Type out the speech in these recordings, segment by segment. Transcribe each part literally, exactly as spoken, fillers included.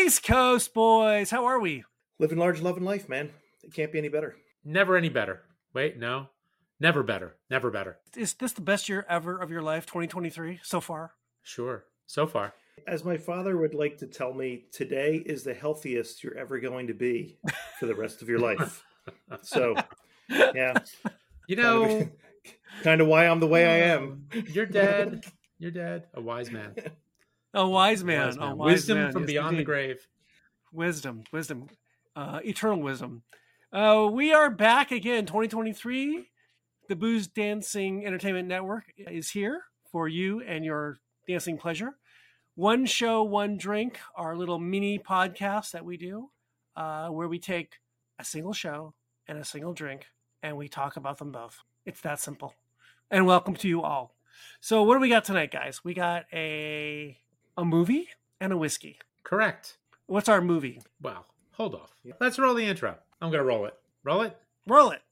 East Coast boys, how are we? Living large, loving life, man. It can't be any better. Never any better. Wait, no. Never better. Never better. Is this the best year ever of your life, twenty twenty-three, so far? Sure. So far. As my father would like to tell me, today is the healthiest you're ever going to be for the rest of your life. So, yeah. You know, kind of, kind of why I'm the way I am. You're dead. You're dead. A wise man. A wise man. Wise man. A wise Wisdom man. from Yes, beyond indeed. the grave. Wisdom, wisdom, uh, eternal wisdom. Uh, we are back again, twenty twenty-three. The Booze Dancing Entertainment Network is here for you and your dancing pleasure. One show, one drink, our little mini podcast that we do, uh, where we take a single show and a single drink and we talk about them both. It's that simple. And welcome to you all. So what do we got tonight, guys? We got a a movie and a whiskey. Correct. What's our movie? Well, hold off. Let's roll the intro. I'm going to roll it. Roll it. Roll it.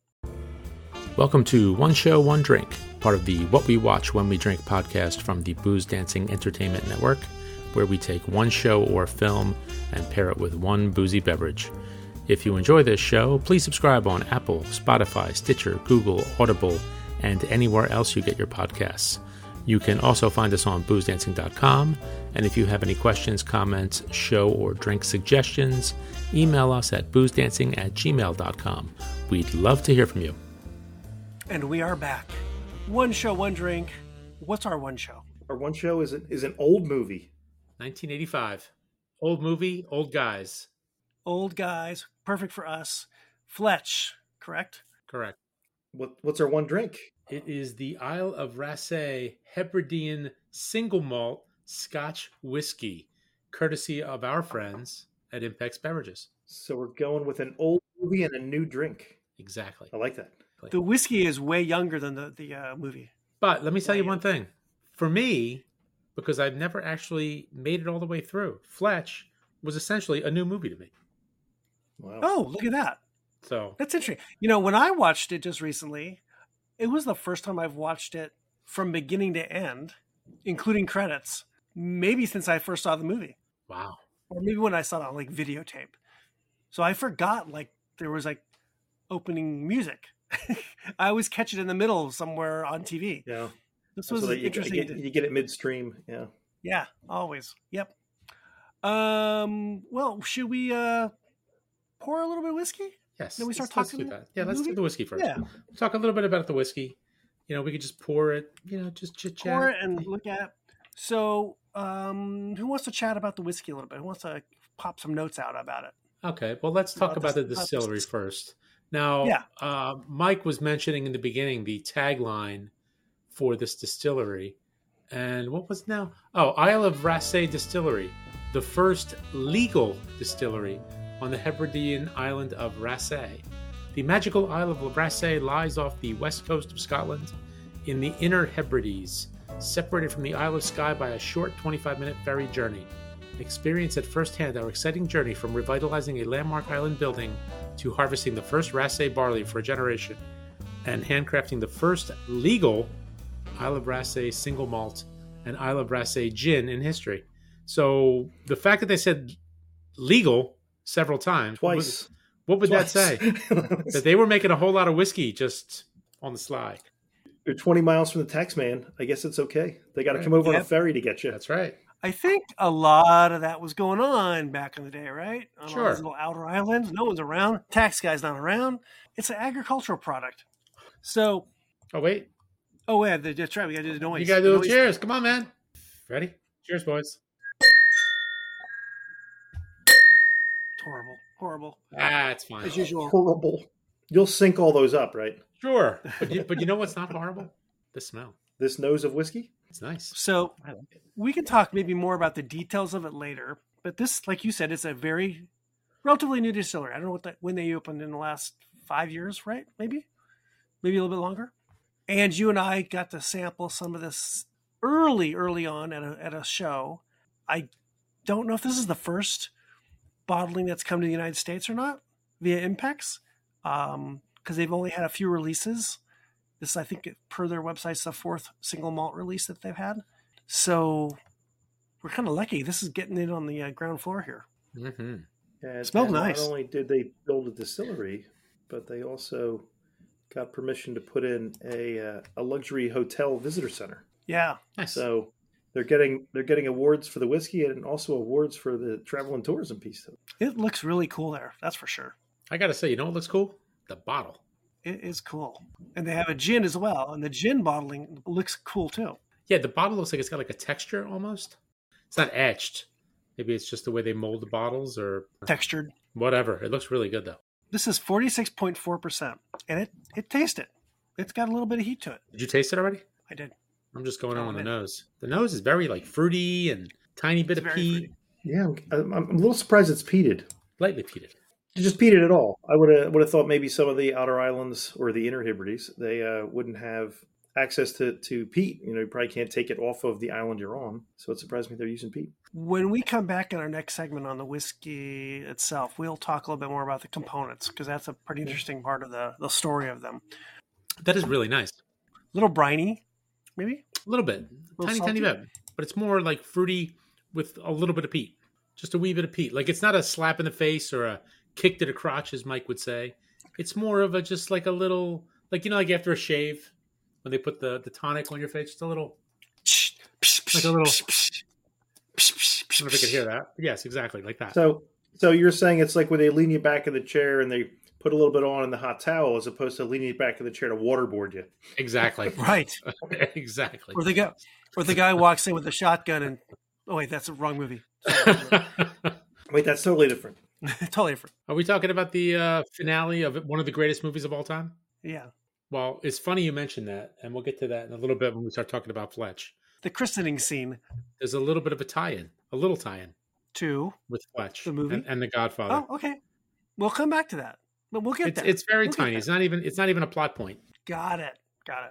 Welcome to One Show, One Drink, part of the What We Watch When We Drink podcast from the Booze Dancing Entertainment Network, where we take one show or film and pair it with one boozy beverage. If you enjoy this show, please subscribe on Apple, Spotify, Stitcher, Google, Audible, and anywhere else you get your podcasts. You can also find us on booze dancing dot com, and if you have any questions, comments, show or drink suggestions, email us at booze dancing at gmail dot com. We'd love to hear from you. And we are back. One show, one drink. What's our one show? Our one show is an, is an old movie. nineteen eighty-five. Old movie, old guys. Old guys, perfect for us. Fletch, correct? Correct. What What's our one drink? It is the Isle of Raasay Hebridean Single Malt Scotch Whiskey, courtesy of our friends at Impex Beverages. So we're going with an old movie and a new drink. Exactly. I like that. The whiskey is way younger than the, the uh, movie. But let me tell you one thing. For me, because I've never actually made it all the way through, Fletch was essentially a new movie to me. Wow. Oh, look at that. So That's interesting. You know, when I watched it just recently, it was the first time I've watched it from beginning to end, including credits, maybe since I first saw the movie. wow. Or maybe when I saw it on like videotape. So I forgot like there was like opening music. I always catch it in the middle somewhere on T V. Yeah. This So was that you interesting. get, to- you get it midstream. Yeah. Yeah, always. Yep. Um. Well, should we uh pour a little bit of whiskey? Yes. Then we start let's, let's talking do that. Yeah, let's movie? do the whiskey first. Yeah. Talk a little bit about the whiskey. You know, we could just pour it, you know, just chit chat. Pour it and look at. So, um, who wants to chat about the whiskey a little bit? Who wants to pop some notes out about it? Okay, well, let's talk About about the this- about distillery this- first. Now, Yeah. uh, Mike was mentioning in the beginning the tagline for this distillery. And what was now? Oh, Isle of Raasay Distillery, the first legal distillery on the Hebridean island of Raasay. The magical Isle of Raasay lies off the west coast of Scotland in the Inner Hebrides, separated from the Isle of Skye by a short twenty-five minute ferry journey. Experience at firsthand our exciting journey from revitalizing a landmark island building to harvesting the first Raasay barley for a generation and handcrafting the first legal Isle of Raasay single malt and Isle of Raasay gin in history. So the fact that they said legal several times, Twice. what would, what would Twice. that say? That they were making a whole lot of whiskey just on the sly. You're twenty miles from the tax man. I guess it's okay. They got to come over on Yep. a ferry to get you. That's right. I think a lot of that was going on back in the day, right? On all Sure. these little outer islands. No one's around. Tax guy's not around. It's an agricultural product. So, Oh, wait. oh, yeah, that's right. We got to do the noise. You got to do The a noise. cheers. Come on, man. Ready? Cheers, boys. It's horrible. Horrible. Ah, it's fine. As usual. Horrible. You'll sync all those up, right? Sure. But you, but you know what's not horrible? The smell. This nose of whiskey? It's nice. So, I like it. we can talk maybe more about the details of it later. But this, like you said, is a very relatively new distillery. I don't know what that, when they opened in the last five years, right? Maybe, maybe a little bit longer. And you and I got to sample some of this early, early on at a at a show. I don't know if this is the first bottling that's come to the United States or not via Impex, um, because they've only had a few releases. This, I think, per their website, is the fourth single malt release that they've had. So we're kind of lucky. This is getting in on the uh, ground floor here. Mm-hmm. And, Smelled and nice. Not only did they build a distillery, but they also got permission to put in a uh, a luxury hotel visitor center. Yeah. Nice. So they're getting they're getting awards for the whiskey and also awards for the travel and tourism piece. It looks really cool there. That's for sure. I got to say, you know what looks cool? The bottle. It is cool. And they have a gin as well. And the gin bottling looks cool too. Yeah, the bottle looks like it's got like a texture almost. It's not etched. Maybe it's just the way they mold the bottles or Textured. whatever. It looks really good though. This is forty-six point four percent. And it, it tastes it. It's got a little bit of heat to it. Did you taste it already? I did. I'm just going Oh, on the man. nose. The nose is very like fruity and tiny bit It's of very peat, fruity. Yeah, I'm, I'm a little surprised it's peated. lightly peated. Just peated at all. I would have would have thought maybe some of the outer islands or the inner Hebrides they uh, wouldn't have access to, to peat. You know, you probably can't take it off of the island you're on. So it surprised me they're using peat. When we come back in our next segment on the whiskey itself, we'll talk a little bit more about the components because that's a pretty interesting part of the, the story of them. That is really nice. A little briny, maybe? A little bit, Little tiny, tiny salty? bit, but it's more like fruity with a little bit of peat, just a wee bit of peat. Like it's not a slap in the face or a kick to the crotch, as Mike would say. It's more of a just like a little, like you know, like after a shave when they put the the tonic on your face, just a little, like a little. I don't know if I could hear that. But yes, exactly like that. So so you're saying it's like when they lean you back in the chair and they put a little bit on in the hot towel as opposed to leaning you back in the chair to waterboard you. Exactly. Right. Exactly. Or the guy, or the guy walks in with a shotgun and, oh wait, that's the wrong movie. Wait, that's totally different. Totally different. Are we talking about the uh, finale of one of the greatest movies of all time? Yeah. Well, it's funny you mentioned that, and we'll get to that in a little bit when we start talking about Fletch. The christening scene There's a little bit of a tie-in, a little tie-in to, with Fletch, The movie? and, and The Godfather. oh, okay. We'll come back to that. But we'll get it's there. it's very We'll get tiny. there. It's not even it's not even a plot point. Got it. Got it.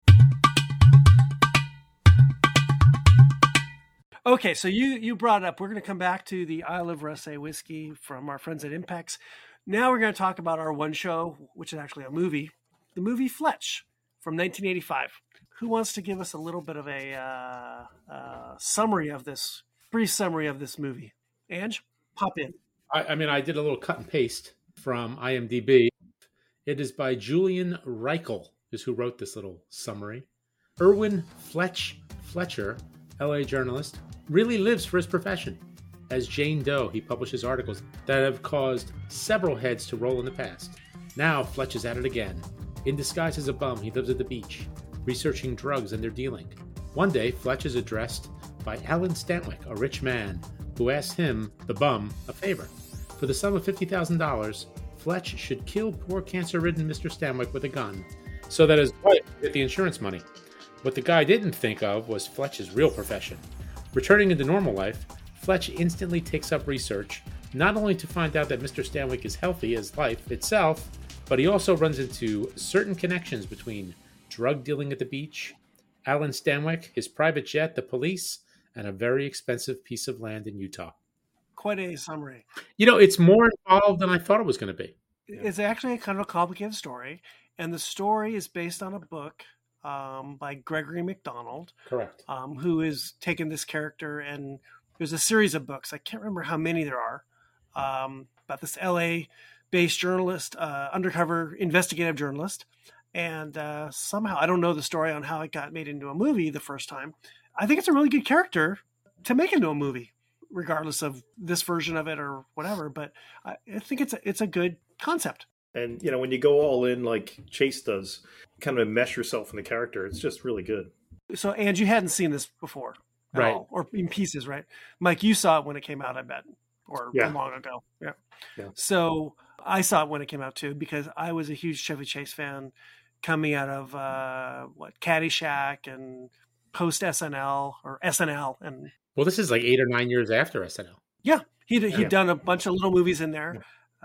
Okay, so you you brought it up. We're going to come back to the Isle of Raasay whiskey from our friends at Impex. Now we're going to talk about our one show, which is actually a movie, the movie Fletch from nineteen eighty-five. Who wants to give us a little bit of a uh, uh, summary of this, brief summary of this movie? Ange, pop in. I, I mean, I did a little cut and paste from IMDb. It is by Julian Reichel, is who wrote this little summary. Erwin Fletch Fletcher, L A journalist, really lives for his profession. As Jane Doe, he publishes articles that have caused several heads to roll in the past. Now Fletch is at it again. In disguise as a bum, he lives at the beach, researching drugs and their dealing. One day, Fletch is addressed by Alan Stantwick, a rich man, who asks him, the bum, a favor. For the sum of fifty thousand dollars, Fletch should kill poor cancer-ridden Mister Stantwick with a gun, so that his wife can get the insurance money. What the guy didn't think of was Fletch's real profession. Returning into normal life, Fletch instantly takes up research, not only to find out that Mister Stantwick is healthy as life itself, but he also runs into certain connections between drug dealing at the beach, Alan Stantwick, his private jet, the police, and a very expensive piece of land in Utah. Quite a summary. You know, it's more involved than I thought it was going to be. It's actually a kind of a complicated story, and the story is based on a book um, by Gregory MacDonald, Correct. um, who has taken this character, and there's a series of books. I can't remember how many there are, um, about this L A-based journalist, uh, undercover investigative journalist, and uh, somehow, I don't know the story on how it got made into a movie the first time. I think it's a really good character to make into a movie, regardless of this version of it or whatever. But I, I think it's a, it's a good concept. And, you know, when you go all in like Chase does, kind of mesh yourself in the character, it's just really good. So, and you hadn't seen this before, at Right. all, or in pieces, right? Mike, you saw it when it came out, I bet, or Yeah. long ago. Yeah. Yeah. So I saw it when it came out too, because I was a huge Chevy Chase fan coming out of uh, what Caddyshack and post S N L or S N L, and Well, this is like eight or nine years after S N L. yeah, he'd he'd Yeah. done a bunch of little movies in there.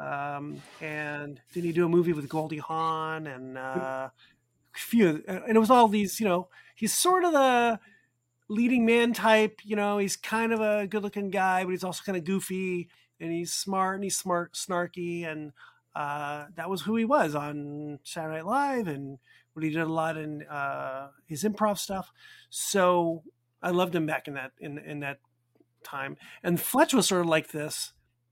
Um, and did he do a movie with Goldie Hawn and uh, a few? And it was all these, you know, he's sort of the leading man type. You know, he's kind of a good-looking guy, but he's also kind of goofy, and he's smart and he's smart, snarky, and uh, that was who he was on Saturday Night Live, and what he did a lot in uh, his improv stuff. So I loved him back in that in in that time. And Fletch was sort of like this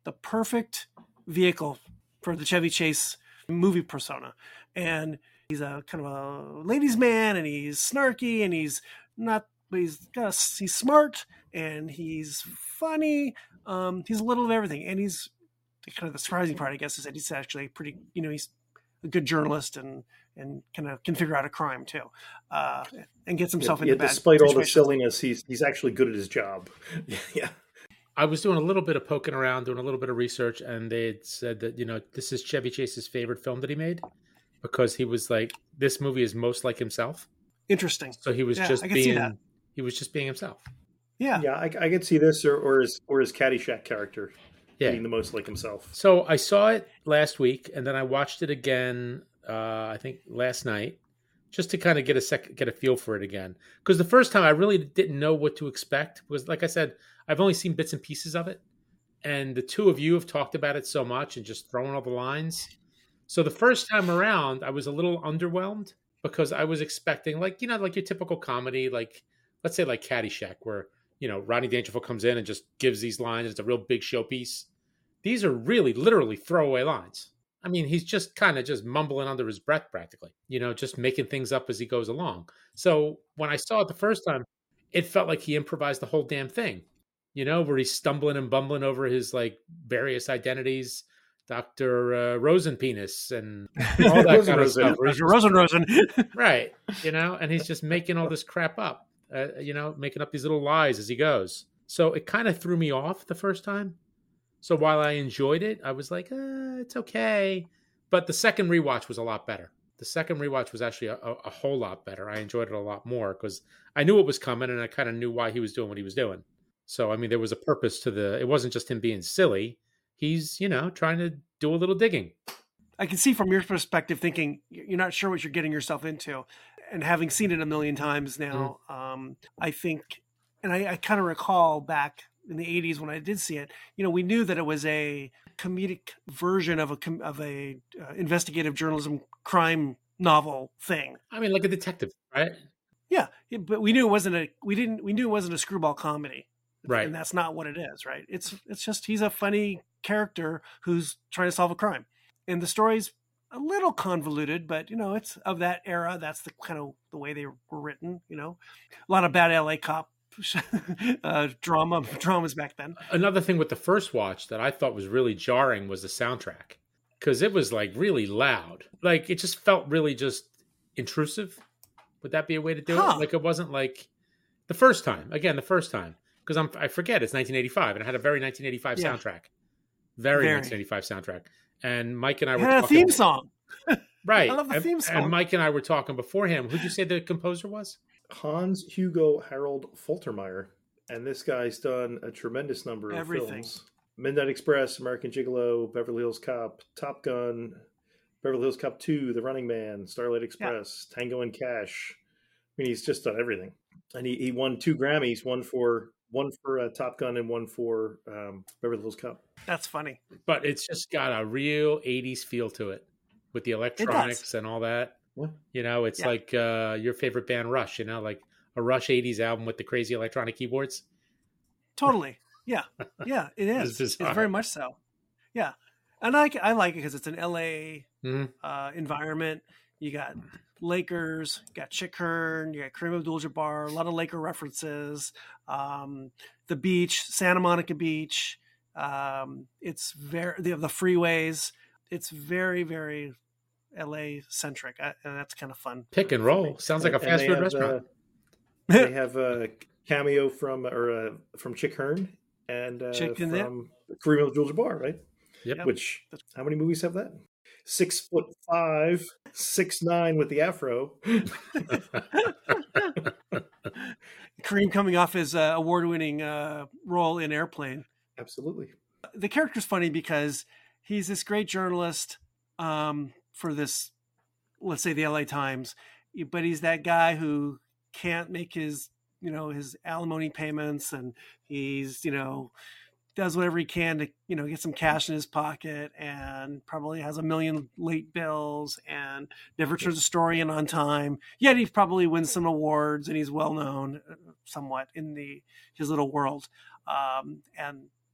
the perfect vehicle for the Chevy Chase movie persona. And he's a kind of a ladies' man, and he's snarky, and he's not, but he's got a, he's smart, and he's funny. Um, he's a little of everything, and he's kind of the surprising part, I guess, is that he's actually pretty, you know, he's a good journalist and and kind of can figure out a crime too, uh, and gets himself yeah, into yeah, bad despite all the situations. silliness, he's he's actually good at his job. yeah. I was doing a little bit of poking around, doing a little bit of research, and they said that, you know, this is Chevy Chase's favorite film that he made because he was like, this movie is most like himself. Interesting. So he was Yeah, just I can see that. being, he was just being himself. Yeah. Yeah, I, I could see this or, or his or his Caddyshack character Yeah. being the most like himself. So I saw it last week, and then I watched it again, uh, I think last night, just to kind of get a sec- get a feel for it again. Because the first time I really didn't know what to expect. Because, like I said, I've only seen bits and pieces of it, and the two of you have talked about it so much and just thrown all the lines. So the first time around, I was a little underwhelmed because I was expecting, like, you know, like your typical comedy, like let's say like Caddyshack, where, you know, Rodney Dangerfield comes in and just gives these lines. It's a real big showpiece. These are really literally throwaway lines. I mean, he's just kind of just mumbling under his breath practically, you know, just making things up as he goes along. So when I saw it the first time, it felt like he improvised the whole damn thing, you know, where he's stumbling and bumbling over his like various identities, Doctor Uh, Rosenpenis and all that kind of stuff. Rosen, Rosen, Rosen. Right. You know, and he's just making all this crap up, uh, you know, making up these little lies as he goes. So it kind of threw me off the first time. So while I enjoyed it, I was like, uh, it's okay. But the second rewatch was a lot better. The second rewatch was actually a, a, a whole lot better. I enjoyed it a lot more because I knew it was coming and I kind of knew why he was doing what he was doing. So, I mean, there was a purpose to the, it wasn't just him being silly. He's, you know, trying to do a little digging. I can see from your perspective thinking you're not sure what you're getting yourself into. And having seen it a million times now, mm-hmm. um, I think, and I, I kind of recall back in the eighties when I did see it, you know, we knew that it was a comedic version of a of a uh, investigative journalism crime novel thing. I mean, like a detective, right? Yeah, but we knew it wasn't a we didn't we knew it wasn't a screwball comedy, right? And that's not what it is, right? It's it's just he's a funny character who's trying to solve a crime, and the story's a little convoluted, but you know, it's of that era. That's the kind of the way they were written. You know, a lot of bad L A cop. uh, drama dramas back then. Another thing with the first watch that I thought was really jarring was the soundtrack, because it was like really loud. Like it just felt really just intrusive. Would that be a way to do huh. it? Like it wasn't like the first time. Again, the first time, because I'm I forget it's nineteen eighty-five and it had a very nineteen eighty-five yeah. soundtrack. Very, very nineteen eighty-five soundtrack. And Mike and I were had talking a theme song. Right. I love the and, theme song. And Mike and I were talking beforehand. Who'd you say the composer was? Hans Hugo Harold Faltermeyer, and this guy's done a tremendous number of Everything. films: Midnight Express, American Gigolo, Beverly Hills Cop, Top Gun, Beverly Hills Cop two, The Running Man, Starlight Express, yeah. Tango and Cash. I mean, he's just done everything, and he, he won two Grammys, one for one for uh, Top Gun and one for um, Beverly Hills Cop. That's funny, but it's just got a real eighties feel to it with the electronics and all that. What? You know, it's yeah. like uh, your favorite band Rush, you know, like a Rush eighties album with the crazy electronic keyboards. Totally. Yeah. Yeah, it is. It's, it's very much so. Yeah. And I, I like it because it's an L A mm-hmm. uh, environment. You got Lakers, you got Chick Hearn, you got Kareem Abdul-Jabbar, a lot of Laker references. Um, the beach, Santa Monica Beach. Um, it's very, the, the freeways. It's very, very L A centric, and that's kind of fun. Pick and roll sounds like a fast food have, restaurant. Uh, they have a cameo from or uh, from Chick Hearn and uh, Chicken from Kareem Abdul-Jabbar, right? Yep. Which how many movies have that? Six foot five, six nine with the afro. Kareem coming off his uh, award-winning uh, role in Airplane. Absolutely. The character's funny because he's this great journalist. Um, for this, let's say the L A Times, but he's that guy who can't make his, you know, his alimony payments, and he's, you know, does whatever he can to, you know, get some cash in his pocket, and probably has a million late bills and never turns a story in on time. Yet he probably wins some awards and he's well known somewhat in the his little world. Um, and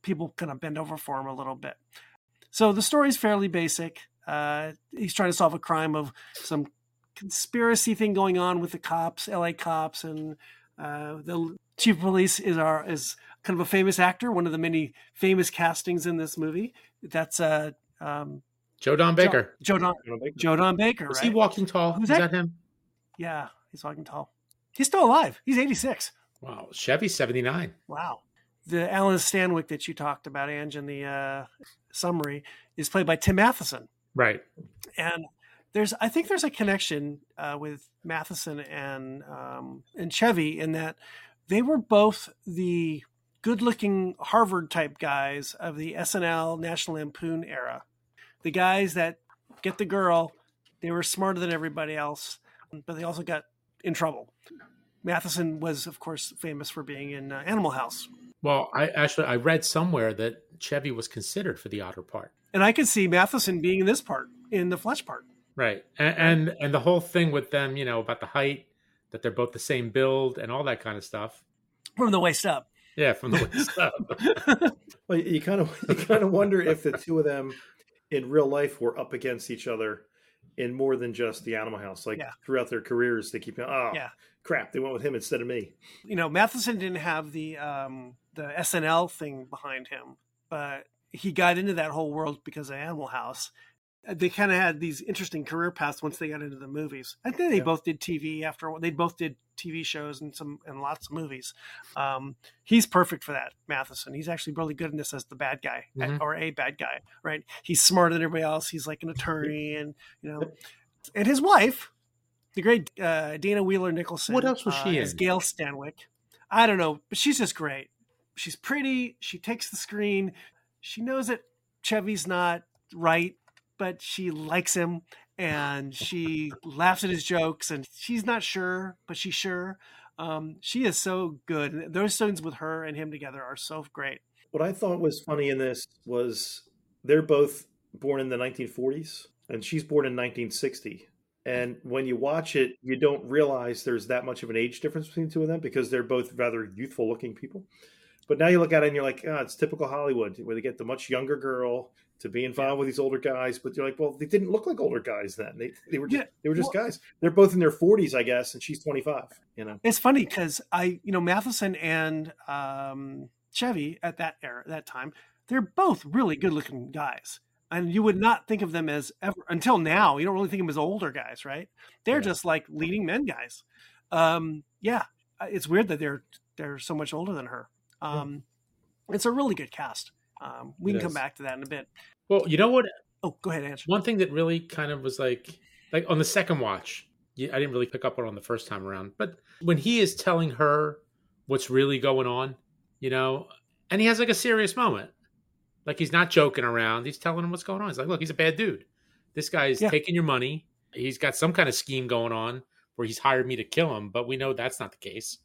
people kind of bend over for him a little bit. So the story's fairly basic. Uh, he's trying to solve a crime of some conspiracy thing going on with the cops, L A cops, and uh, the chief of police is our is kind of a famous actor, one of the many famous castings in this movie. That's uh, um, Joe Don Baker. Joe, Joe Don Joe Don Baker. Joe Don Baker. Was right? he walking tall? Who's Is that? that him? Yeah, he's walking tall. He's still alive. He's eighty-six. Wow. Chevy's seventy-nine. Wow. The Alan Stanwyck that you talked about, Ange, in the uh, summary, is played by Tim Matheson. Right. And there's, I think there's a connection uh, with Matheson and um, and Chevy in that they were both the good-looking Harvard-type guys of the S N L, National Lampoon era. The guys that get the girl, they were smarter than everybody else, but they also got in trouble. Matheson was, of course, famous for being in uh, Animal House. Well, I actually I read somewhere that Chevy was considered for the Otter part. And I could see Matheson being in this part, in the Fletch part. Right. And, and and the whole thing with them, you know, about the height, that they're both the same build and all that kind of stuff. From the waist up. Yeah, from the waist up. Well, you kind of you kind of wonder if the two of them in real life were up against each other in more than just the Animal House. Like Yeah. throughout their careers, they keep, oh, Yeah. crap, they went with him instead of me. You know, Matheson didn't have the um, the S N L thing behind him, but he got into that whole world because of Animal House. They kind of had these interesting career paths once they got into the movies. I think they Yeah. both did T V after they both did T V shows and some and lots of movies. Um, he's perfect for that, Matheson. He's actually really good in this as the bad guy Mhm. or a bad guy, right? He's smarter than everybody else. He's like an attorney, and you know, and his wife, the great uh, Dana Wheeler Nicholson. What else was she uh, as in? Gail Stanwyck. I don't know, but she's just great. She's pretty. She takes the screen. She knows that Chevy's not right, but she likes him, and she laughs at his jokes, and she's not sure, but she's sure. Um, she is so good. And those scenes with her and him together are so great. What I thought was funny in this was they're both born in the nineteen forties, and she's born in nineteen sixty. And when you watch it, you don't realize there's that much of an age difference between the two of them because they're both rather youthful looking people. But now you look at it and you're like, oh, it's typical Hollywood, where they get the much younger girl to be involved with these older guys. But you're like, well, they didn't look like older guys then. They they were just, Yeah, they were just well- guys. They're both in their forties, I guess, and she's twenty-five. You know, It's funny because I, you know, Matheson and um, Chevy at that era, that time, they're both really good-looking guys, and you would not think of them as ever until now. You don't really think of them as older guys, right? They're Yeah. just like leading men guys. Um, yeah, it's weird that they're they're so much older than her. Um, It's a really good cast. Um, we It can come is. back to that in a bit. Well, you know what? Oh, go ahead, Ange. One thing that really kind of was like, like on the second watch, you- I didn't really pick up on it on the first time around, but when he is telling her what's really going on, you know, and he has like a serious moment, like he's not joking around. He's telling him what's going on. He's like, look, he's a bad dude. This guy's Yeah. taking your money. He's got some kind of scheme going on where he's hired me to kill him, but we know that's not the case.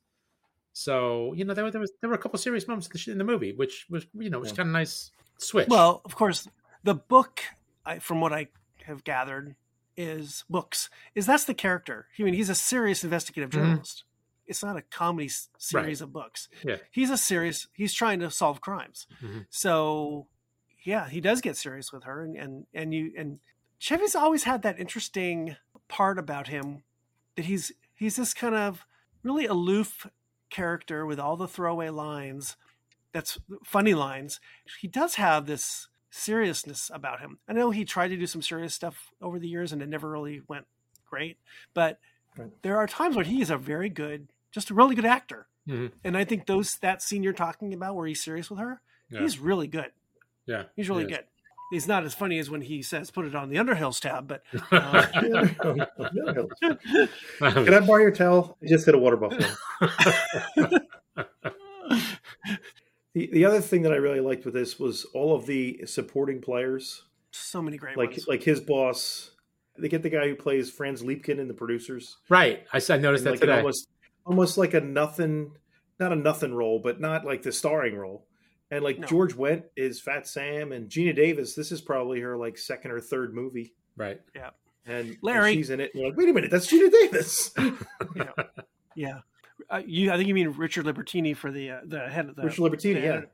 So, you know, there, were- there was there were a couple of serious moments in the, sh- in the movie, which was, you know, was Yeah. kind of nice switch. Well, of course, the book, I, from what I have gathered, is books. Is that's the character? I mean, he's a serious investigative Mhm. journalist. It's not a comedy s- series of books. Yeah. He's a serious. He's trying to solve crimes. Mhm. So, yeah, he does get serious with her, and and and you and Chevy's always had that interesting part about him that he's he's this kind of really aloof character with all the throwaway lines. That's funny lines. He does have this seriousness about him. I know he tried to do some serious stuff over the years and it never really went great, but Right. there are times when he is a very good, just a really good actor. Mhm. And I think those, that scene you're talking about where he's serious with her, Yeah. he's really good. yeah. He's really he is. good. He's not as funny as when he says, put it on the Underhills tab, but uh, Can I borrow your towel? I just hit a water buffalo. The the other thing that I really liked with this was all of the supporting players, so many great like ones. like his boss. They get the guy who plays Franz Liebkin in the producers. Right. I, s- I noticed that like an today. almost almost like a nothing, not a nothing role, but not like the starring role. And like No. George Wendt is Fat Sam, and Gina Davis. This is probably her like second or third movie, Right. and Larry. and she's in it. And you're like, wait a minute, that's Gina Davis. Yeah. Yeah. Uh, you, I think you mean Richard Libertini for the uh, the head of the Richard Libertini, the yeah. head-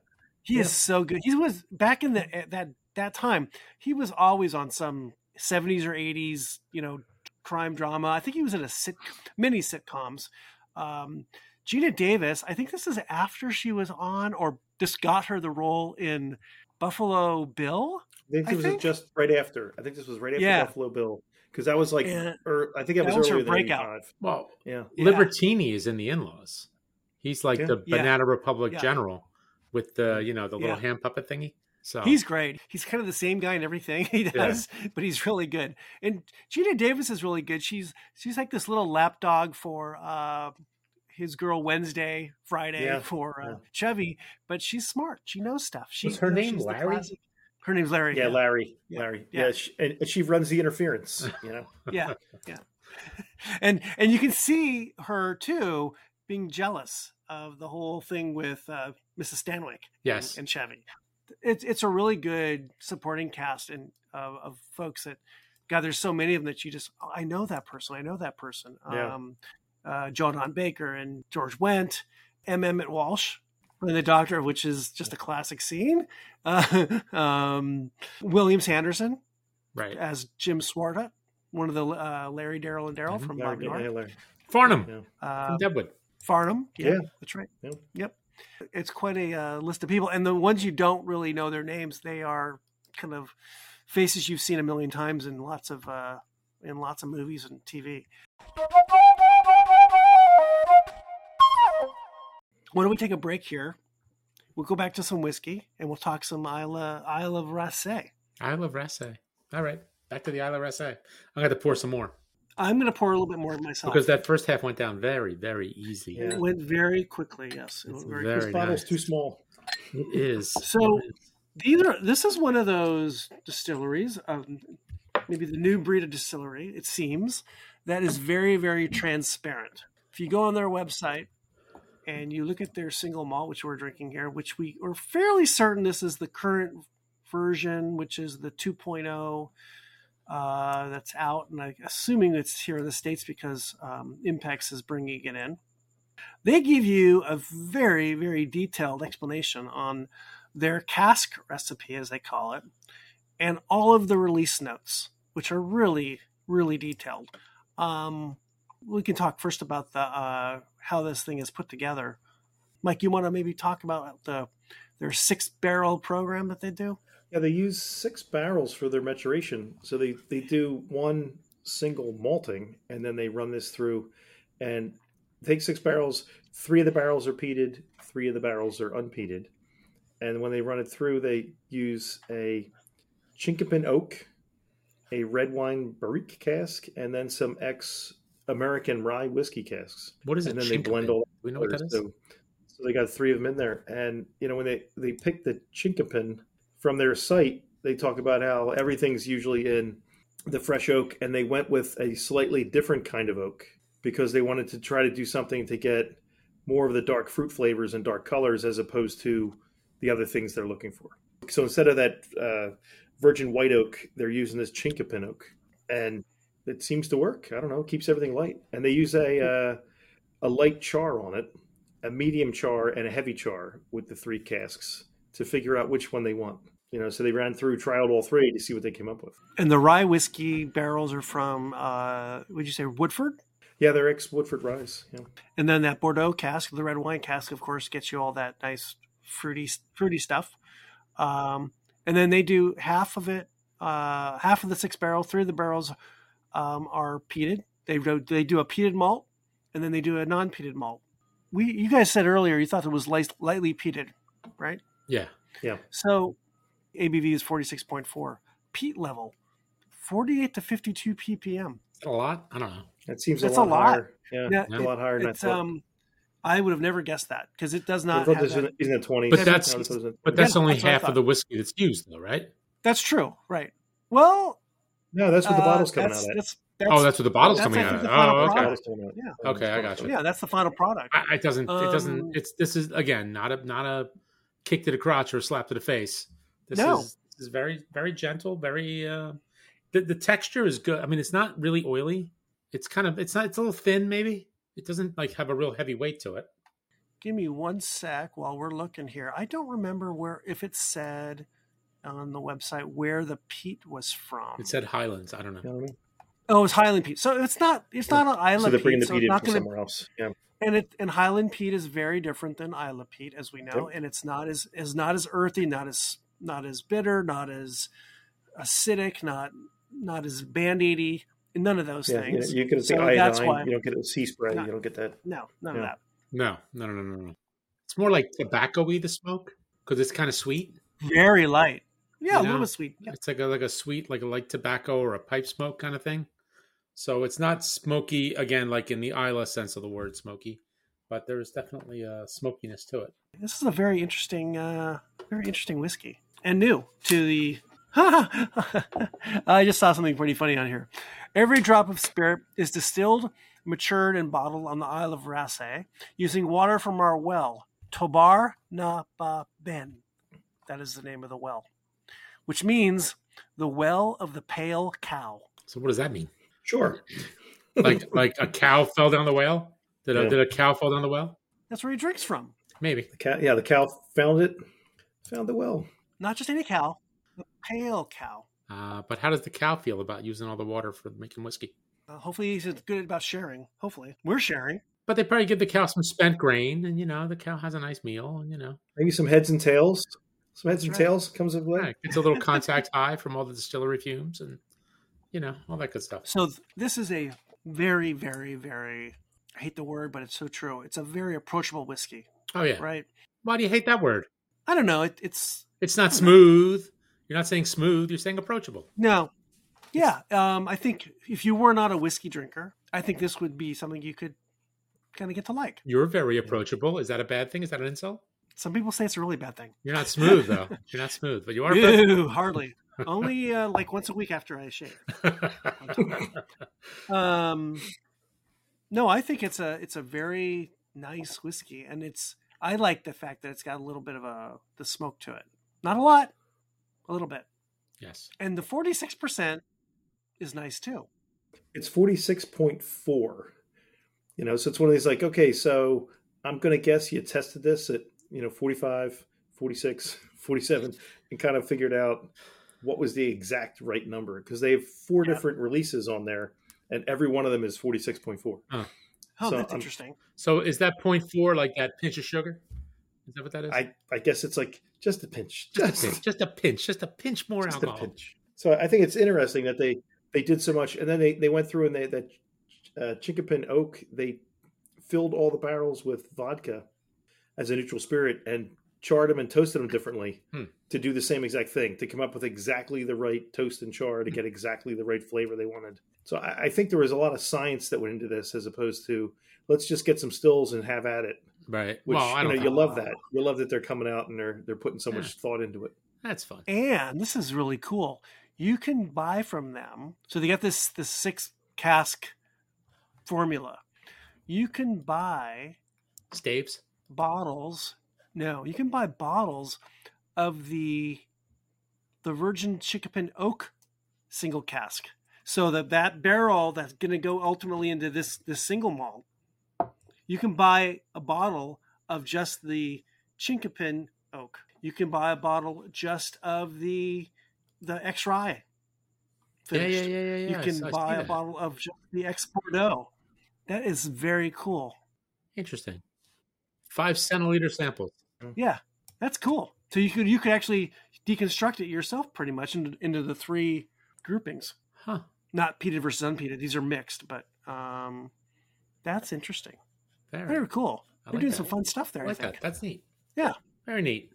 He Yeah. is so good. He was back in the at that that time. He was always on some seventies or eighties, you know, crime drama. I think he was in a sit many sitcoms. Um, Gina Davis. I think this is after she was on, or this got her the role in Buffalo Bill. I think I it was think? just right after. I think this was right after Yeah. Buffalo Bill, because that was like, Yeah. or I think that was That was her earlier than breakout. eighty-five. Well, Yeah. Yeah. Libertini is in The In-Laws. He's like Yeah. the Yeah. Banana Republic Yeah. general with the, you know, the little Yeah. hand puppet thingy. So He's great. He's kind of the same guy in everything he does, but he's really good. And Gina Davis is really good. She's she's like this little lapdog for uh, his girl Wednesday, Friday Yeah, for uh, yeah. Chevy, but she's smart. She knows stuff. She, Was her you know, name she's the Larry? classic- Her name's Larry. Yeah, Larry. Yeah. Larry. Yeah. Yeah, she, and, and she runs the interference. You know. yeah, yeah. And and you can see her too being jealous of the whole thing with uh, Missus Stanwyck. Yes. and, and Chevy. It's it's a really good supporting cast and uh, of folks that, God, there's so many of them that you just, oh, I know that person, I know that person. Yeah. Um, uh, Joan Baker and George Wendt, M. Emmett Walsh, and the Doctor, which is just a classic scene. Uh, um, William Sanderson right. as Jim Swarta, one of the uh, Larry, Daryl, and Daryl Mhm. from Larry, Bob yeah, Nord. Larry. Farnham Yeah. Uh, from Deadwood. Farnham. Yeah, Yeah. that's right. Yeah. Yep. It's quite a uh, list of people. And the ones you don't really know their names, they are kind of faces you've seen a million times in lots of uh, in lots of movies and T V. Why don't we take a break here? We'll go back to some whiskey and we'll talk some Isle, Isle of Rassay. Isle of Rassay. All right. Back to the Isle of Rassay. I'm going to pour some more I'm going to pour a little bit more of myself. because that first half went down very, very easy. Yeah. It went very quickly, yes. It It's went very very This bottle's nice. too small. It is. So these are this is one of those distilleries, um, maybe the new breed of distillery, it seems, that is very, very transparent. If you go on their website and you look at their single malt, which we're drinking here, which we are fairly certain this is the current version, which is the two point oh uh, that's out, and I'm assuming it's here in the States because um, Impex is bringing it in. They give you a very, very detailed explanation on their cask recipe, as they call it, and all of the release notes, which are really, really detailed. Um, we can talk first about the uh, how this thing is put together. Mike, you want to maybe talk about the their six barrel program that they do? Yeah, they use six barrels for their maturation. So they, they do one single malting, and then they run this through and take six barrels. Three of the barrels are peated, three of the barrels are unpeated. And when they run it through, they use a Chinkapin oak, a red wine barrique cask, and then some ex-American rye whiskey casks. What is it? And then they blend Chinkapin? all Do we know what that is? So, so they got three of them in there. And, you know, when they, they pick the Chinkapin from their site, they talk about how everything's usually in the fresh oak, and they went with a slightly different kind of oak because they wanted to try to do something to get more of the dark fruit flavors and dark colors as opposed to the other things they're looking for. So instead of that uh, virgin white oak, they're using this Chinkapin oak, and it seems to work. I don't know, it keeps everything light. And they use a uh, a light char on it, a medium char, and a heavy char with the three casks to figure out which one they want. You know, so they ran through, trialed all three to see what they came up with. And the rye whiskey barrels are from, uh, would you say Woodford? Yeah, they're ex-Woodford Ryes. Yeah. And then that Bordeaux cask, the red wine cask, of course, gets you all that nice fruity, fruity stuff. Um, and then they do half of it, uh, half of the six barrel, three of the barrels um, are peated. They do, they do a peated malt, and then they do a non-peated malt. We, you guys said earlier you thought it was light, lightly peated, right? Yeah. Yeah. So A B V is forty-six point four. Peat level, forty-eight to fifty-two p p m. Is that a lot? I don't know. That seems That's a lot, a lot. higher. Yeah, Yeah, a lot higher than I It's, thought. um, I would have never guessed that because it does I not thought have this that. isn't a twenty. But that's No, this wasn't- but that's Yeah, only that's what I half thought. of the whiskey that's used, though, right? That's true, right? Well, no, that's what the uh, bottle's coming that's, out at. That's, that's, Oh, that's what the bottle's that's, coming I out think, of. the final Oh, okay. product. Bottle's coming out. Yeah. Okay, I got you. Yeah, that's the final product. I, it doesn't. it doesn't. Um, It's this is again not a not a kick to the crotch or a slap to the face. This No. is this is very very gentle. Very. Uh, the the texture is good. I mean, it's not really oily. It's kind of it's not. It's a little thin, maybe. It doesn't like have a real heavy weight to it. give me one sec while we're looking here. I don't remember where if it said on the website where the peat was from. It said Highlands. I don't know. You know what I mean? Oh, it's Highland peat. So it's not it's not an Isla So they're peat. bringing the so peat it's in not from gonna, somewhere else. Yeah. and it and Highland peat is very different than Isla peat, as we know, Yep. and it's not as is not as earthy, not as not as bitter, not as acidic, not not as band-aidy, none of those Yeah, you, know, things. you get the So that's iodine. why- You don't get a sea spray. No. You don't get that. No, none Yeah. of that. No, no, no, no, no. no. It's more like tobacco-y, the smoke, because it's kind of sweet. Very light. Yeah, You a little know? bit sweet. Yeah. It's like a, like a sweet, like a light tobacco or a pipe smoke kind of thing. So it's not smoky, again, like in the Isla sense of the word smoky, but there is definitely a smokiness to it. This is a very interesting, uh, very interesting whiskey, and new to the. I just saw something pretty funny on here. Every drop of spirit is distilled, matured, and bottled on the Isle of Raasay using water from our well, Tobar na Ba Ben. That is the name of the well, which means the well of the pale cow. So what does that mean? Sure. Like like a cow fell down the well? Did a, Yeah. did a cow fall down the well? That's where he drinks from. Maybe. The cow, yeah, the cow found it. Found the well. Not just any cow, the pale cow. Uh, but how does the cow feel about using all the water for making whiskey? Uh, hopefully he's good about sharing. Hopefully. We're sharing. But they probably give the cow some spent grain, and you know the cow has a nice meal, and you know Maybe some heads and tails. Some heads That's and right. tails comes into play. yeah, it gets a little contact high from all the distillery fumes, and you know all that good stuff. So th- this is a very, very, very, I hate the word, but it's so true. It's a very approachable whiskey, Oh yeah. right? Why do you hate that word? I don't know. It, it's, It's not smooth. You're not saying smooth. You're saying approachable. no. Yeah. Um, I think if you were not a whiskey drinker, I think this would be something you could kind of get to like. You're very approachable. Is that a bad thing? Is that an insult? Some people say it's a really bad thing. You're not smooth though. You're not smooth, but you are. approachable. Ew, hardly. Only uh, like once a week after I shave. Um, no, I think it's a it's a very nice whiskey, and it's I like the fact that it's got a little bit of a the smoke to it. Not a lot, a little bit, Yes. and the forty six percent is nice too. It's forty-six point four. You know, so it's one of these like, okay, so I'm going to guess you tested this at, you know, forty-five, forty-six, forty-seven, and kind of figured out what was the exact right number, because they have four Yeah. different releases on there, and every one of them is forty-six point four. Oh, So that's I'm- interesting. So is that point four like that pinch of sugar? Is that what that is? I, I guess it's like just a pinch. just a pinch. Just a pinch. Just a pinch more Just a alcohol. pinch. So I think it's interesting that they, they did so much, and then they, they went through and they that uh, Chinkapin Oak, they filled all the barrels with vodka as a neutral spirit and charred them and toasted them differently Hmm. to do the same exact thing, to come up with exactly the right toast and char to get exactly the right flavor they wanted. So I, I think there was a lot of science that went into this, as opposed to let's just get some stills and have at it. Right. Which well, I you don't know, think you love that. You love that they're coming out and they're they're putting so much thought into it. that's fun. And this is really cool. You can buy from them. So they got this this six cask formula. You can buy Staves. bottles. No, you can buy bottles of the the Virgin Chinkapin Oak single cask. So that that barrel that's going to go ultimately into this this single malt, you can buy a bottle of just the Chinkapin Oak. You can buy a bottle just of the the X Rye. Yeah, yeah, yeah, yeah, yeah. You I can s- I see buy a that. bottle of just the X Bordeaux. That is very cool. Interesting. Five centiliter samples. Yeah, that's cool. So you could you could actually deconstruct it yourself pretty much into, into the three groupings. Huh. Not peated versus unpeated. These are mixed, but um, that's interesting. Very. Very cool. I They're like doing that. some fun stuff there. I I, like think. that. That's neat. Yeah. Very neat.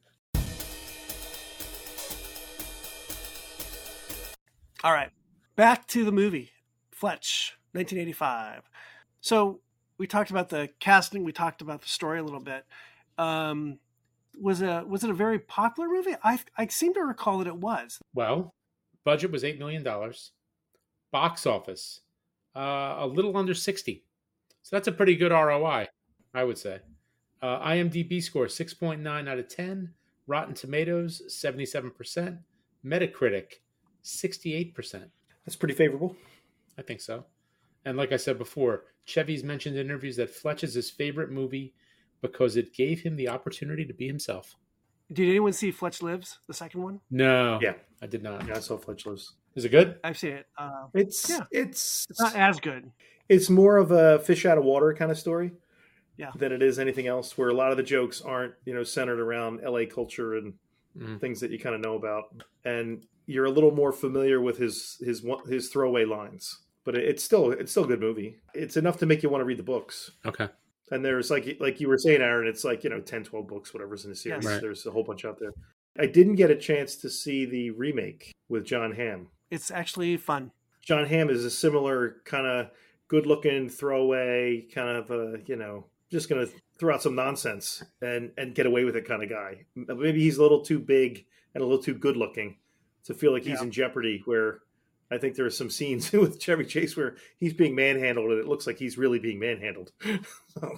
All right, back to the movie, Fletch, nineteen eighty-five. So we talked about the casting. We talked about the story a little bit. Um, was a was it a very popular movie? I I seem to recall that it was. Well, budget was eight million dollars. Box office, uh, a little under sixty. So that's a pretty good R O I, I would say. Uh, IMDb score six point nine out of ten. Rotten Tomatoes seventy-seven percent. Metacritic sixty-eight percent. That's pretty favorable. I think so. And like I said before, Chevy's mentioned in interviews that Fletch is his favorite movie because it gave him the opportunity to be himself. Did anyone see Fletch Lives, the second one? No, Yeah. I did not. Yeah, I saw Fletch Lives. Is it good? I've seen it. Uh, It's Yeah. it's it's not as good. it's more of a fish out of water kind of story. Yeah. Than it is anything else, where a lot of the jokes aren't, you know, centered around L A culture and Mhm. things that you kind of know about, and you're a little more familiar with his his one- his throwaway lines. But it- it's still it's still a good movie. It's enough to make you want to read the books. Okay. And there's like like you were saying, Aaron, it's like, you know, ten, twelve books, whatever's in the series. Yes. Right. There's a whole bunch out there. I didn't get a chance to see the remake with John Hamm. It's actually fun. John Hamm is a similar kind of good-looking throwaway, kind of uh, you know, just going to throw out some nonsense and and get away with it kind of guy. Maybe he's a little too big and a little too good-looking to feel like he's Yeah. in jeopardy. Where I think there are some scenes with Chevy Chase where he's being manhandled and it looks like he's really being manhandled. So,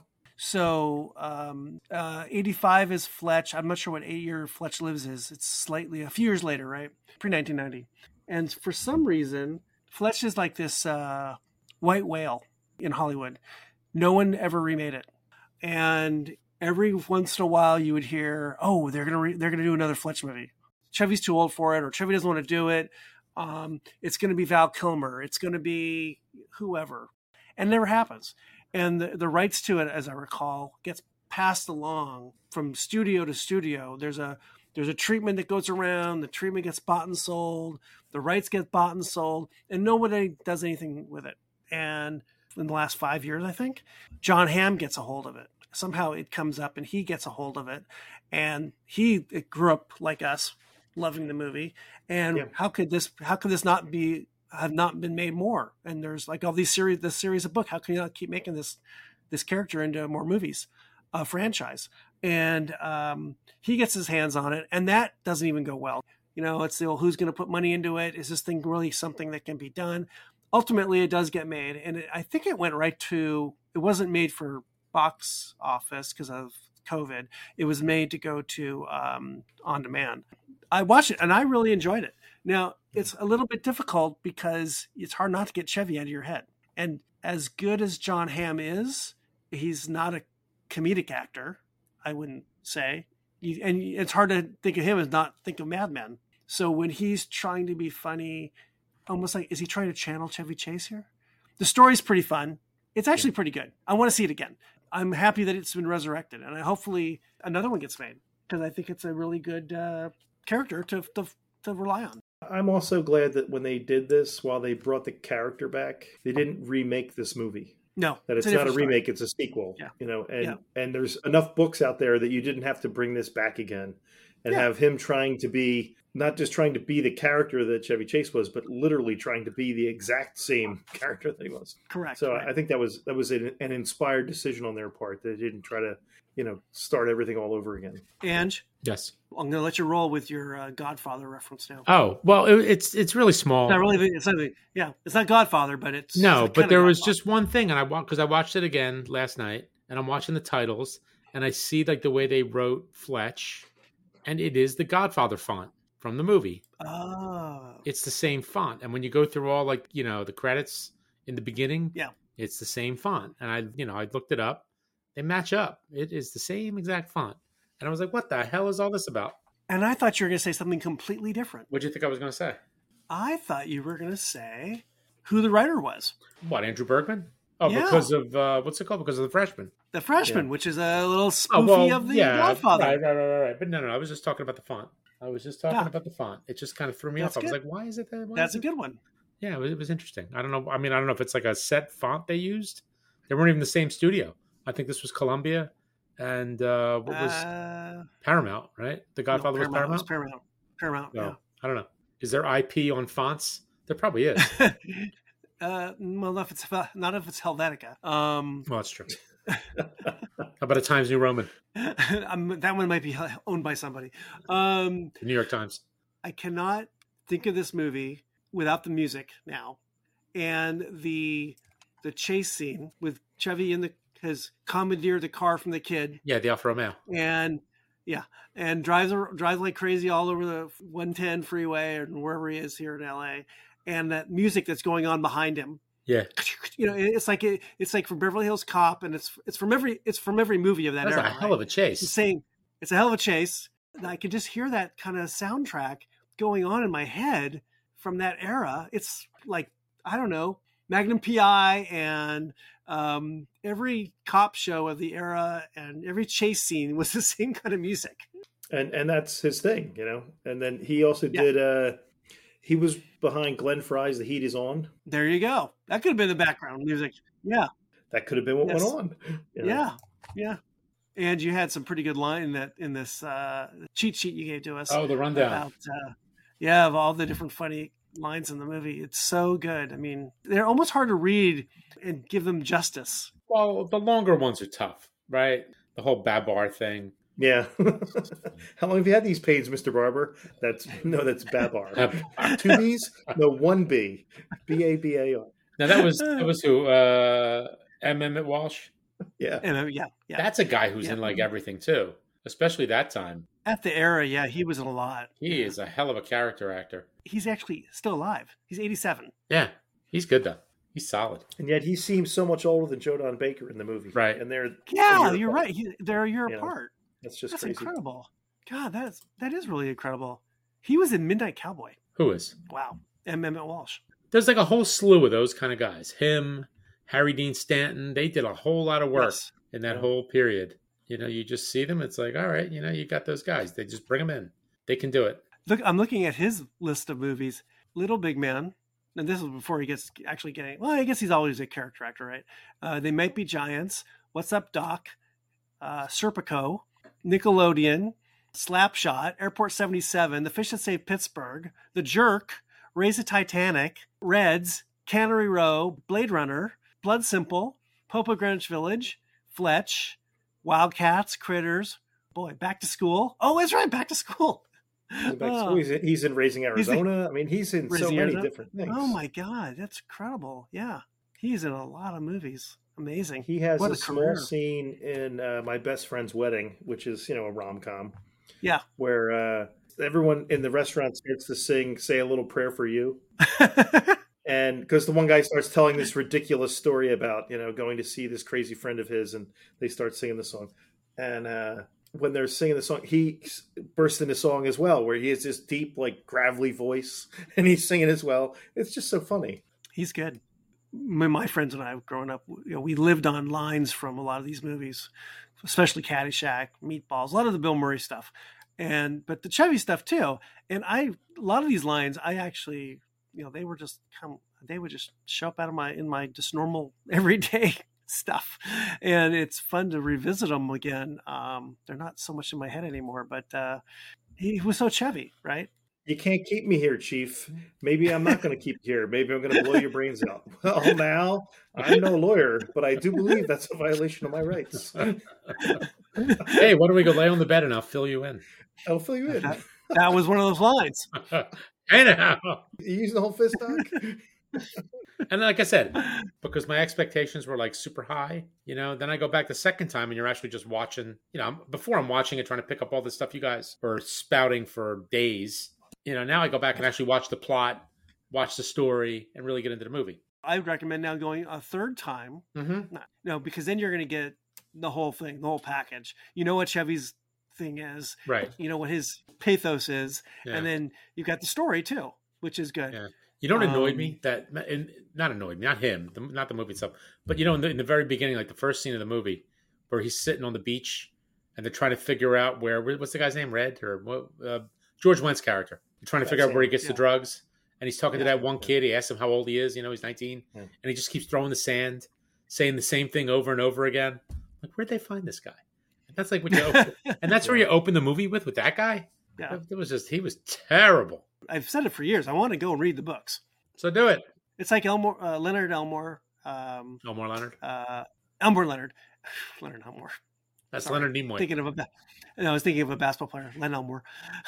So um, uh, eighty-five is Fletch. I'm not sure what eight year Fletch Lives is. It's slightly a few years later, right? Pre nineteen ninety. And for some reason, Fletch is like this uh, white whale in Hollywood. No one ever remade it. And every once in a while you would hear, oh, they're going to re- they're going to do another Fletch movie. Chevy's too old for it, or Chevy doesn't want to do it. Um, it's going to be Val Kilmer. It's going to be whoever. And it never happens. And the, the rights to it, as I recall, gets passed along from studio to studio. There's a there's a treatment that goes around. The treatment gets bought and sold. The rights get bought and sold, and nobody does anything with it. And in the last five years, I think, John Hamm gets a hold of it. Somehow it comes up, and he gets a hold of it. And he it grew up like us, loving the movie. And Yeah. how could this how could this not be have not been made more? And there's like all these series, this series of book. How can you not keep making this this character into more movies, a franchise? And um, he gets his hands on it, and that doesn't even go well. You know, it's the well, who's going to put money into it? Is this thing really something that can be done? Ultimately, it does get made, and it, I think it went right to. It wasn't made for box office because of COVID. It was made to go to um, on demand. I watched it, and I really enjoyed it. Now, it's a little bit difficult because it's hard not to get Chevy out of your head. And as good as John Hamm is, he's not a comedic actor, I wouldn't say. You- And it's hard to think of him as not think of Mad Men. So when he's trying to be funny, almost like, is he trying to channel Chevy Chase here? The story's pretty fun. It's actually pretty good. I want to see it again. I'm happy that it's been resurrected, and I, hopefully another one gets made because I think it's a really good uh, character to, to to rely on. I'm also glad that when they did this, while they brought the character back, they didn't remake this movie. No, That it's, a not a different story. remake; it's a sequel. Yeah. You know, and Yeah. and there's enough books out there that you didn't have to bring this back again, and Yeah. have him trying to be not just trying to be the character that Chevy Chase was, but literally trying to be the exact same character that he was. Correct. So right. I think that was that was an, an inspired decision on their part. They didn't try to, you know, start everything all over again. And Yes. I'm going to let you roll with your uh, Godfather reference now. Oh well, it, it's it's really small. It's not really. It's not. Yeah, it's not Godfather, but it's No, it's but kinda there was Godfather. just one thing, and I watched because I watched it again last night, and I'm watching the titles, and I see like the way they wrote Fletch, and it is the Godfather font from the movie. Oh, It's the same font, and when you go through all like you know the credits in the beginning, Yeah. it's the same font. And I you know I looked it up, they match up. It is the same exact font, and I was like, what the hell is all this about? and I thought you were going to say something completely different. What do you think I was going to say? I thought you were going to say who the writer was. What, Andrew Bergman? Oh, Yeah. because of uh, what's it called? Because of the Freshman. The Freshman, Yeah. which is a little Oh, spoofy well, of the yeah, Godfather. Right, right, right, right, right. But no, no, no, I was just talking about the font. I was just talking Yeah. about the font. It just kind of threw me That's off. I was good. like, why is it that? Why That's is a it? good one. Yeah, it was, it was interesting. I don't know. I mean, I don't know if it's like a set font they used. They weren't even the same studio. I think this was Columbia and uh, what was Uh, Paramount, right? The Godfather no, was Paramount. Was Paramount. Paramount. No, I don't know. Is there I P on fonts? There probably is. Yeah. uh, well, not if it's not if it's Helvetica. Um, Well, that's true. How about a Times New Roman? um, that one might be owned by somebody. Um, The New York Times. I cannot think of this movie without the music now, and the the chase scene with Chevy in the has commandeered the car from the kid, Yeah, the Alfa Romeo. and yeah, and drives drives like crazy all over the one ten freeway and wherever he is here in L A, and that music that's going on behind him. Yeah. you know, it's like it, it's like from Beverly Hills Cop, and it's it's from every it's from every movie of that That's era. a hell right? of a chase. It's saying it's a hell of a chase. And I can just hear that kind of soundtrack going on in my head from that era. It's like, I don't know, Magnum P I and um, every cop show of the era and every chase scene was the same kind of music. And and that's his thing, you know. And then he also Yeah. did. Uh, he was behind Glenn Fry's "The Heat Is On." There you go. That could have been the background music. Yeah, That could have been what Yes. went on. you know. yeah, yeah. And you had some pretty good line in that in this uh, cheat sheet you gave to us. Oh, the rundown. About uh, yeah, of all the different funny lines in the movie. It's so good. I mean, they're almost hard to read and give them justice. Well, the longer ones are tough, right? The whole Babar thing. Yeah. How long have you had these pains, Mister Barber? That's no, that's Babar. Two B's? No, one B. B A B A R. Now that was that was who? Uh, M. Emmett Walsh. Yeah. And uh, yeah, yeah. That's a guy who's Yeah. in like everything too, especially that time. At the era, yeah, he was in a lot. He is a hell of a character actor. He's actually still alive. He's eighty-seven. Yeah, he's good though. He's solid. And yet he seems so much older than Joe Don Baker in the movie. Right. And they're Yeah, a year you're apart. right. He, they're a year You know, apart. That's just That's crazy. incredible. God, that's that is really incredible. He was in Midnight Cowboy. Who is? Wow. M. Emmett Walsh. There's like a whole slew of those kind of guys. Him, Harry Dean Stanton. They did a whole lot of work Yes. in that Yeah. whole period. You know, you just see them. It's like, all right, you know, you got those guys. They just bring them in. They can do it. Look, I'm looking at his list of movies. Little Big Man. And this is before he gets actually getting. Well, I guess he's always a character actor, right? Uh, they Might Be Giants. What's Up, Doc? Uh, Serpico. Nickelodeon. Slapshot. Airport seventy-seven. The Fish That Saved Pittsburgh. The Jerk. Raise the Titanic. Reds. Cannery Row. Blade Runner. Blood Simple. Popo Greenwich Village. Fletch. Wildcats. Critters. Boy, Back to School. Oh, that's right. Back to School. He's, back to Oh. school. He's, in, he's in Raising He's in- Arizona. I mean, he's in so Raising many Arizona? different things. Oh my God, that's incredible! Yeah, he's in a lot of movies. Amazing. He has What a, a small career. scene in uh, My Best Friend's Wedding, which is, you know, a rom-com. Yeah. Where uh, everyone in the restaurant starts to sing, say a little prayer for you. And because the one guy starts telling this ridiculous story about, you know, going to see this crazy friend of his, and they start singing the song. And uh, when they're singing the song, he bursts into song as well, where he has this deep, like, gravelly voice, and he's singing as well. It's just so funny. He's good. My, my friends and I, growing up, you know, we lived on lines from a lot of these movies, especially Caddyshack, Meatballs, a lot of the Bill Murray stuff, and but the Chevy stuff too. And I, a lot of these lines, I actually, you know, they were just come, they would just show up out of my in my just normal everyday stuff, and it's fun to revisit them again. Um, they're not so much in my head anymore, but uh, he was so Chevy, right? You can't keep me here, Chief. Maybe I'm not going to keep you here. Maybe I'm going to blow your brains out. Well, now, I'm no lawyer, but I do believe that's a violation of my rights. Hey, why don't we go lay on the bed and I'll fill you in? I'll fill you in. That, that was one of those lines. Hey now. You using the whole fist, Doc? And like I said, because my expectations were like super high, you know, then I go back the second time and you're actually just watching, you know, before I'm watching it, trying to pick up all this stuff you guys were spouting for days. You know, now I go back and actually watch the plot, watch the story, and really get into the movie. I would recommend now going a third time. Mm-hmm. No, no, because then you're going to get the whole thing, the whole package. You know what Chevy's thing is. Right. You know what his pathos is. Yeah. And then you've got the story too, which is good. Yeah. You know what annoyed Um, me? That and not annoyed me, not him, the, not the movie itself, but you know, in the, in the very beginning, like the first scene of the movie, where he's sitting on the beach and they're trying to figure out where what's the guy's name, Red or what? Uh, George Wentz character. They're trying to figure out where he gets Yeah. the drugs, and he's talking to Yeah. that one kid. He asks him how old he is. You know, he's nineteen, Yeah. and he just keeps throwing the sand, saying the same thing over and over again. Like, where'd they find this guy? And that's like what you, open, and that's where you open the movie with with that guy. Yeah. It was just he was terrible. I've said it for years. I want to go and read the books. So do it, It's like Elmore, uh, Leonard Elmore, um, Elmore Leonard. uh, Elmore Leonard, Leonard Elmore. That's Sorry. Leonard Nimoy. Thinking of a, ba- no, I was thinking of a basketball player, Len Elmore.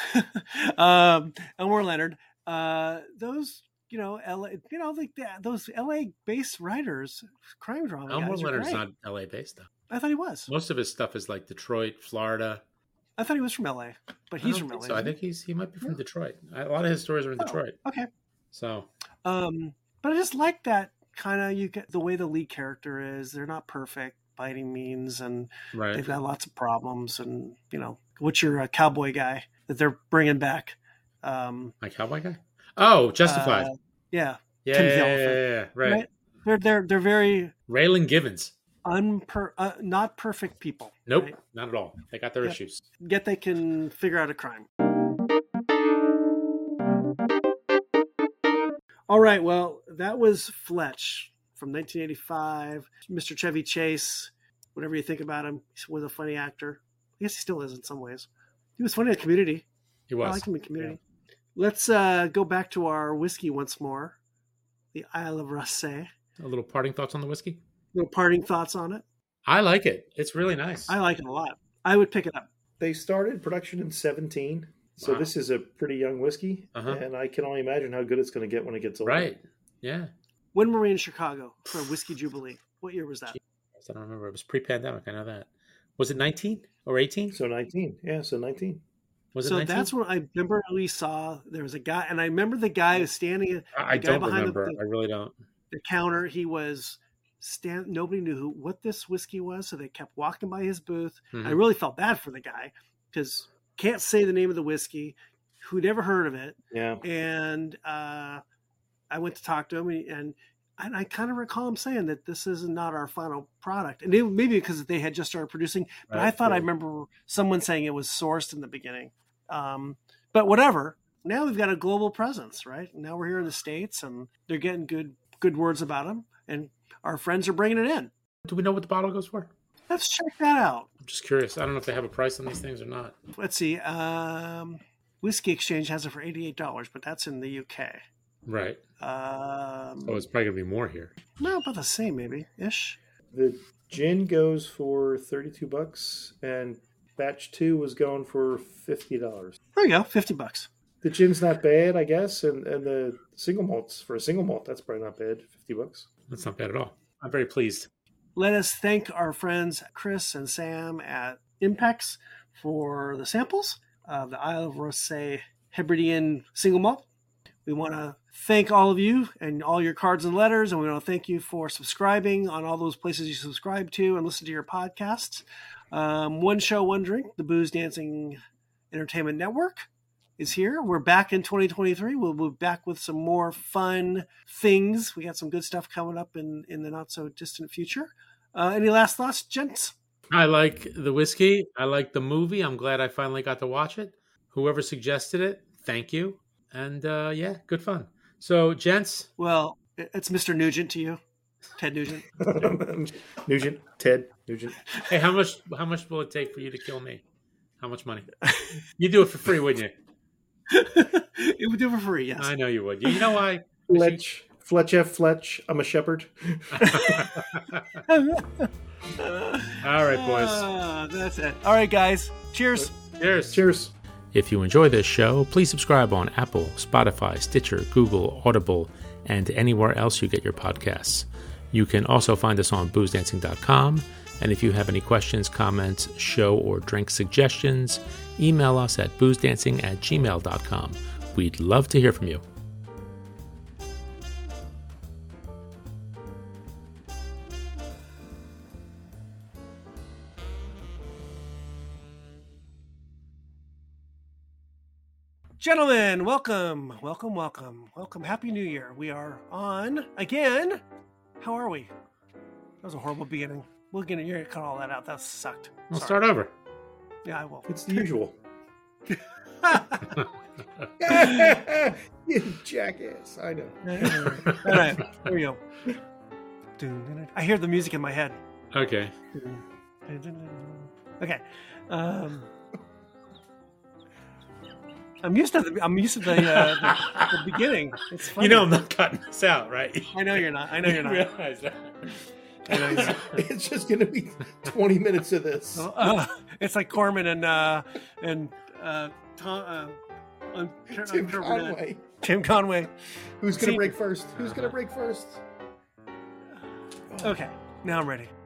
um, Elmore Leonard. Uh, those, you know, L A, you know, like that, those L A based writers, crime drama. Elmore guys are Leonard's great. not L A based though. I thought he was. Most of his stuff is like Detroit, Florida. I thought he was from L A, but I he's don't from think L A. so. I isn't think he's he might be from Yeah. Detroit. A lot of his stories are in Oh. Detroit. he? Okay. So Um, but I just like that. kind of you get the way the lead character is. They're not perfect by any means, and Right. they've got lots of problems. And you know, what's your uh, cowboy guy that they're bringing back? Um, My cowboy guy? Oh, Justified. uh, yeah, yeah, Timothy yeah, yeah, Olyphant. yeah, yeah, right. right? They're they're they're very Raylan Givens. unper uh, not perfect people. Nope, right? not at all. They got their Yep. issues. Yet they can figure out a crime. All right, well, that was Fletch from nineteen eighty-five. Mister Chevy Chase, whatever you think about him, he was a funny actor. I guess he still is in some ways. He was funny in Community. He was. I liked him in Community. Let's uh, go back to our whiskey once more, the Isle of Raasay. A little parting thoughts on the whiskey? Little parting thoughts on it. I like it. It's really nice. I like it a lot. I would pick it up. They started production in seventeen, so Wow. this is a pretty young whiskey, Uh-huh. and I can only imagine how good it's going to get when it gets older. Right. Yeah. When were we in Chicago for Whiskey Jubilee? What year was that? I don't remember. It was pre-pandemic. I know that. Was it nineteen or eighteen? So nineteen, yeah, so nineteen. Was it So nineteen? that's when I remember we saw there was a guy, and I remember the guy who was standing at I I the guy don't behind remember. the- I really don't. the counter. He was stand. Nobody knew who what this whiskey was, so they kept walking by his booth. Mhm. I really felt bad for the guy because can't say the name of the whiskey, who never heard of it, Yeah, and uh, I went to talk to him, and and, and I kind of recall him saying that this is not our final product, and it, maybe because they had just started producing. But Right, I thought I right. remember someone saying it was sourced in the beginning. Um, but whatever. Now we've got a global presence, right? Now we're here in the States, and they're getting good good words about them, and our friends are bringing it in. Do we know what the bottle goes for? Let's check that out. I'm just curious. I don't know if they have a price on these things or not. Let's see. Um, Whiskey Exchange has it for eighty-eight dollars, but that's in the U K. Right. Um, Oh, it's probably going to be more here. no, about the same, maybe ish. the gin goes for thirty-two bucks, and batch two was going for fifty dollars. There you go, fifty bucks. The gin's not bad, I guess, and, and the single malts, for a single malt, that's probably not bad, fifty bucks. That's not bad at all. I'm very pleased. Let us thank our friends Chris and Sam at Impex for the samples of the Isle of Raasay Hebridean single malt. We want to thank all of you and all your cards and letters, and we want to thank you for subscribing on all those places you subscribe to and listen to your podcasts. Um, one show, one drink, the Booze Dancing Entertainment Network is here. We're back in twenty twenty-three. We'll be back with some more fun things. We got some good stuff coming up in, in the not so distant future. Uh, any last thoughts, gents? I like the whiskey. I like the movie. I'm glad I finally got to watch it. Whoever suggested it, thank you. And uh, yeah, good fun. So, gents, Well, it- it's Mister Nugent to you, Ted Nugent. Nugent, Ted, Nugent. hey, how much how much will it take for you to kill me? How much money? You do it for free, wouldn't you? It would do for free, yes. I know you would. You know why? Fletch, Fletch F. Fletch, I'm a shepherd. All right, boys. Ah, that's it. All right, guys. Cheers. Cheers. Cheers. If you enjoy this show, please subscribe on Apple, Spotify, Stitcher, Google, Audible, and anywhere else you get your podcasts. You can also find us on booze dancing dot com. And if you have any questions, comments, show or drink suggestions, email us at booze dancing at gmail dot com. We'd love to hear from you. Gentlemen, welcome. Welcome, welcome. Welcome. Happy New Year. We are on again. How are we? That was a horrible beginning. We'll get you're gonna cut all that out. That sucked. We'll Sorry. start over. Yeah, I will. It's the usual. You jackass. I know. All right, here we go. I hear the music in my head. Okay. Okay. Um, I'm used to the. I'm used to the, uh, the, the beginning. It's funny. You know I'm not cutting this out, right? I know you're not. I know you're not. realize that. I know you're not. It's just going to be twenty minutes of this. Uh, it's like Corman and uh, and uh, Tom, uh, un- Tim uninterpreted- Conway. Tim Conway. Who's going See- to break first? Who's going to break first? Okay, now I'm ready.